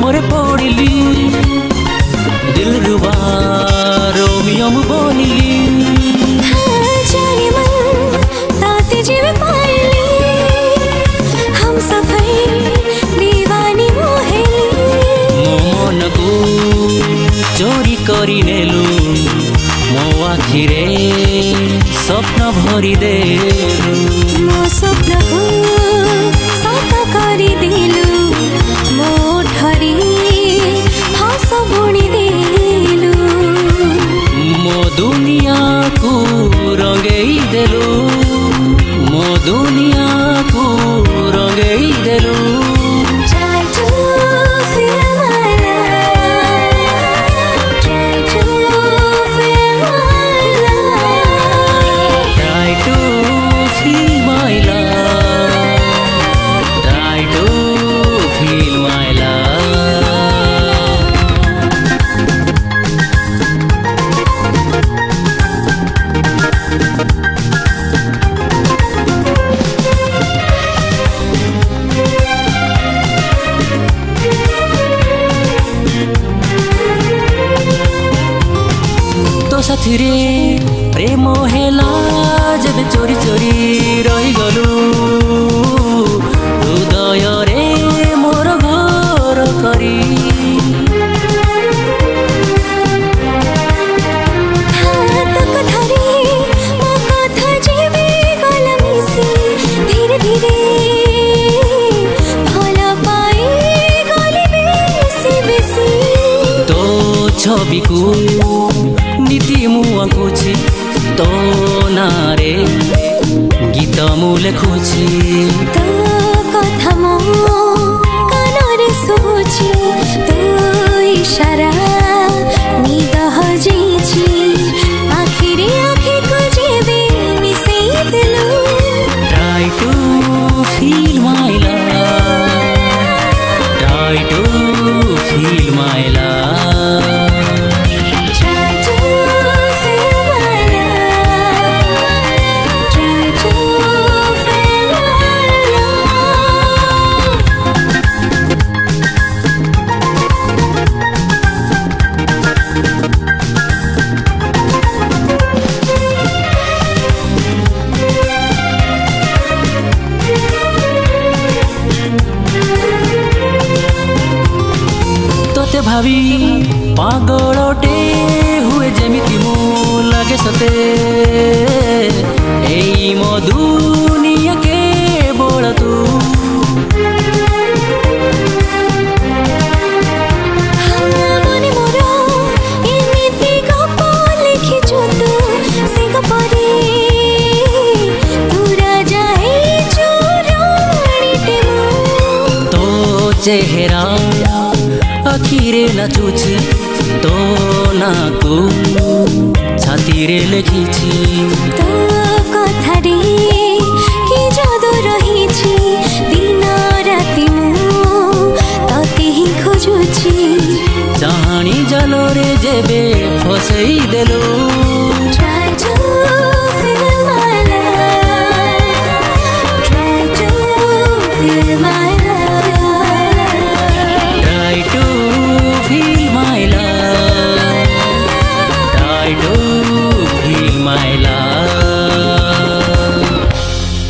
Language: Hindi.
प्रेमरे पड़िली दिलरुबा रोमियो मु बनिली जाने मन ताते जीव पाइली हम सफर दीवानी मोहेली मो मन को चोरी करी नेलु मो आखिरे स्वप्न भरी देलु मो स्वप्न को सत करी देलु मो ठरी हस बुणी देलु मो दुनिया को रंगई देलु मो दुनिया को रंगई देलु Try to feel my love. Try to feel my love. Try to feel my love. Try to feel my love. तो साथी रे प्रेम हेला जब चोरी चोरी रही गलु हृदय रे मोर घर करी हाथ को धरी मो कथा जीवी गला मिसी धीरे धीरे भल पाई गली बेसी बेसी तो छवि को नीति मु आंकुची तो नारे गीत मु लेखुची तो कथा मो कानरे सुबुची तो इशारा निद हजेची आखिरे आखि को जेबे मिसेई देलु Try to feel my love. Try to feel my love. Try to feel my love. Try to feel my love. तोते भावी पागलटे हुए जेमिति मु लागे सते एई मो दुनिया के बोल तू मने मोर एमिति गप लिखिछु तू से गपरे दूरा जाए चोराणीटे मु तो चेहरा आखिरे नाचुची तो नाकु छाती रे लेखिची तो कथा रे कि जादू रहिछि दिन राति मु तते ही खोजुछि चाहनी जलो रे जेबे फसई देलु Try to feel my love. Try to feel my love. Try to feel my love. Try to feel my love.